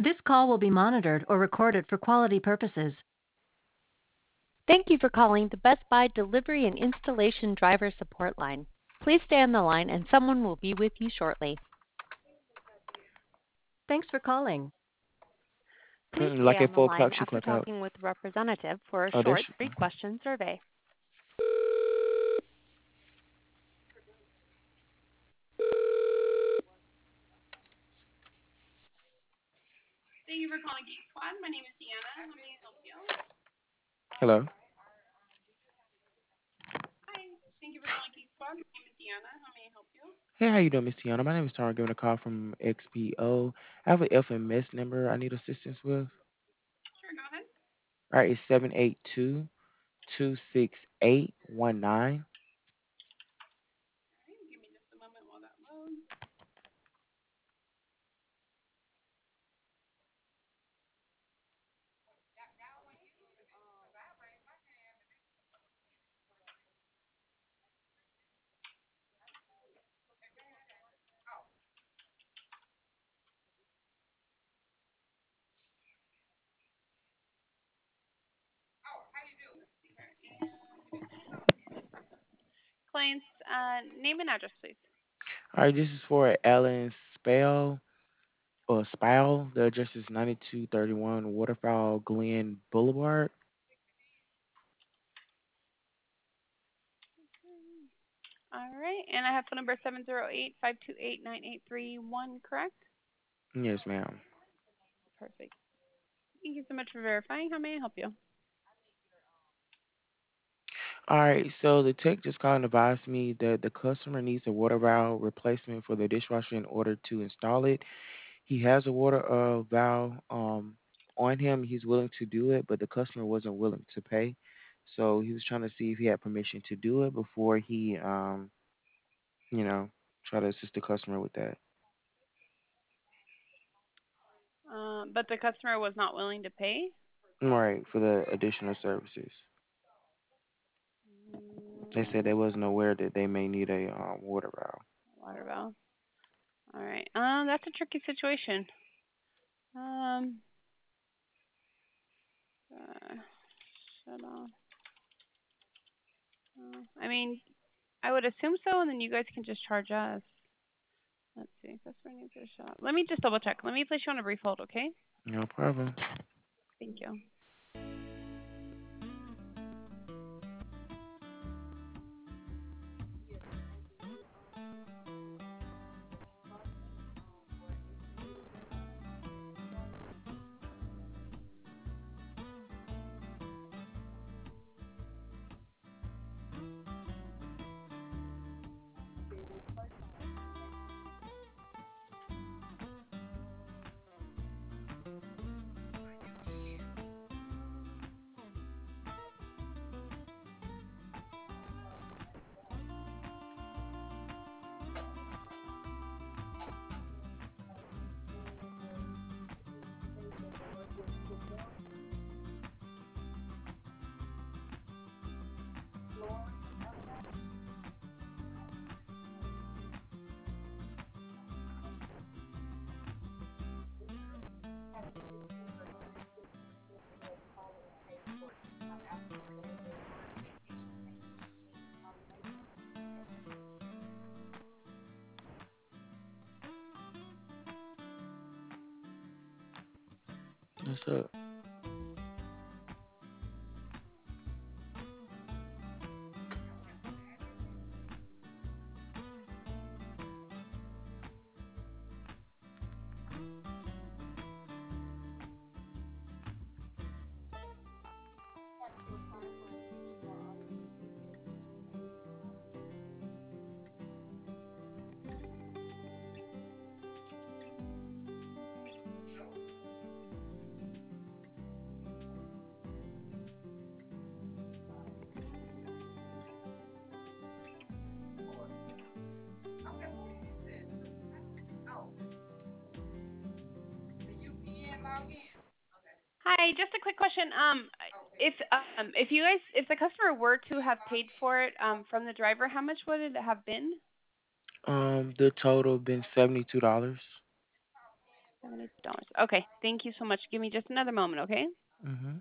This call will be monitored or recorded for quality purposes. Thank you for calling the Best Buy Delivery and Installation Driver Support Line. Please stay on the line and someone will be with you shortly. Thanks for calling. Please stay Like on at the 4 o'clock, line she after clock out. talking with the representative for a Oh, short that's. three-question survey. Thank you for calling Geek Squad. My name is Deanna. How may I help you? Hello. Hi. Thank you for calling Geek Squad. My name is Deanna. How may I help you? Hey, how you doing, Miss Tiana? My name is Tara. Giving a call from XPO. I have an FMS number I need assistance with. Sure, go ahead. All right, it's 782-268-19. All right, give me just a moment while that loads. Client's name and address, please. All right, this is for Alan Spell or Spile. The address is 9231 Waterfowl Glen Boulevard. All right, and I have phone number 708-528-9831, correct? Yes, ma'am. Perfect. Thank you so much for verifying. How may I help you? All right, so the tech just called and advised me that the customer needs a water valve replacement for the dishwasher in order to install it. He has a water valve on him. He's willing to do it, but the customer wasn't willing to pay. So he was trying to see if he had permission to do it before he you know, try to assist the customer with that. But the customer was not willing to pay. Right, for the additional services. They said they wasn't aware that they may need a water valve. Water valve. All right. That's a tricky situation. Um, uh, shut off. I mean, I would assume so, and then you guys can just charge us. Let's see. Customer needs a shot. Let me just double check. Let me place you on a brief hold, okay? No problem. Thank you. What's up? Hi, just a quick question. If you guys, if the customer were to have paid for it from the driver, how much would it have been? The total been $72. $70. Okay, thank you so much. Give me just another moment, okay? Mm-hmm.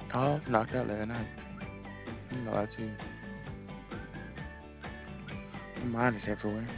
Oh, knocked out last night. You know that too. Mine is everywhere.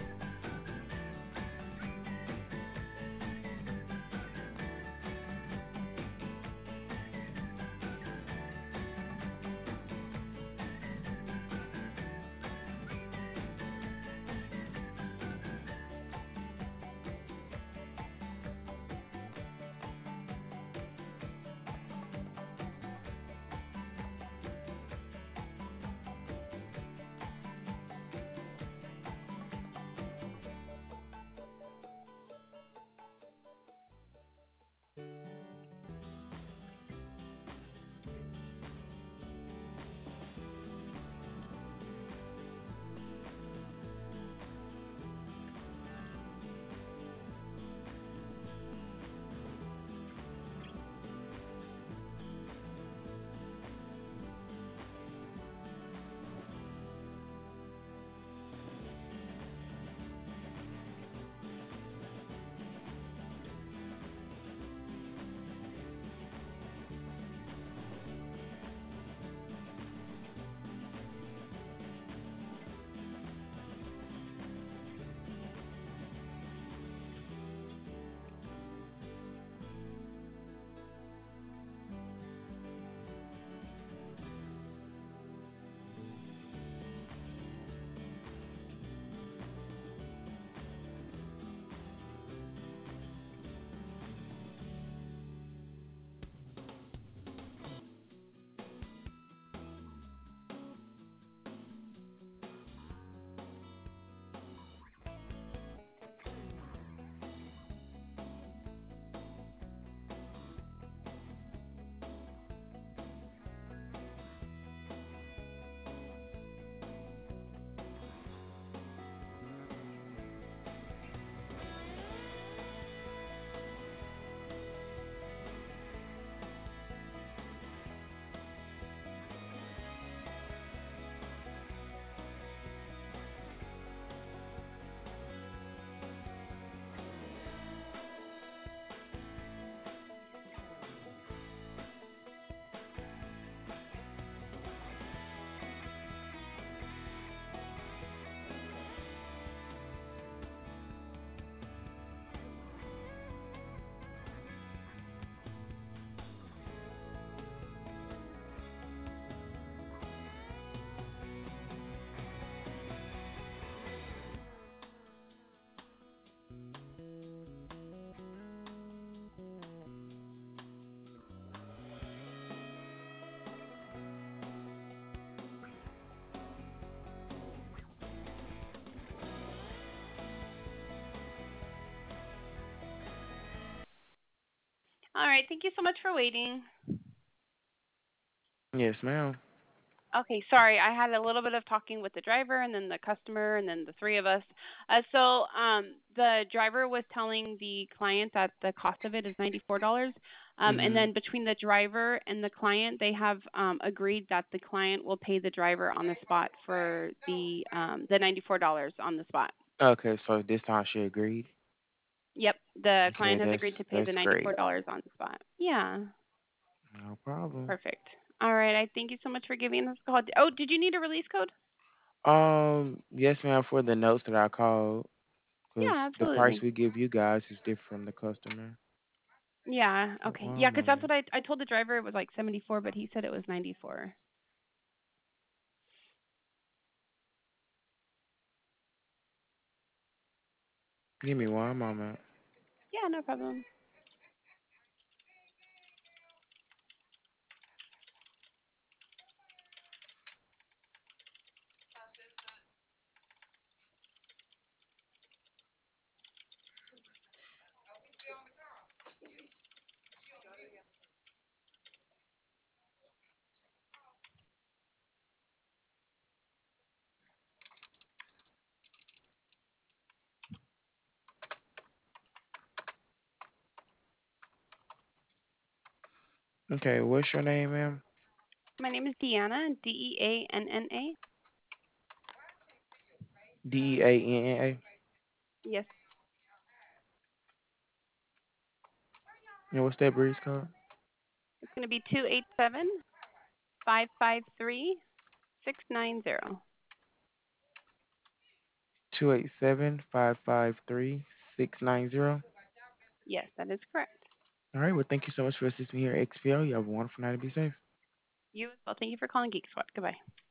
All right. Thank you so much for waiting. Yes, ma'am. Okay, sorry. I had a little bit of talking with the driver and then the customer and then the three of us. The driver was telling the client that the cost of it is $94. And Mhm. then between the driver and the client, they have agreed that the client will pay the driver on the spot for the $94 on the spot. Okay, so this time she agreed. Yep, the Okay, client has agreed to pay the that's great. $94 on the spot. Yeah, No problem. perfect. All right, I thank you so much for giving us a call. Oh, did you need a release code? Yes, ma'am. For the notes that I called, because Yeah, the price absolutely. we give you guys is different from the customer. Yeah, So okay. Yeah, one 'cause that's moment. what I told the driver it was like 74, but he said it was 94. Give me one moment. Yeah, no problem. Okay, what's your name, ma'am? My name is Deanna, Deanna. Deanna. Yes. And what's that breeze called? going to be 287-553-690. 287-553-690. Yes, that is correct. All right. Well, thank you so much for assisting me here at XPL. You have a wonderful night and be safe. You as well. Thank you for calling Geek Squad. Goodbye.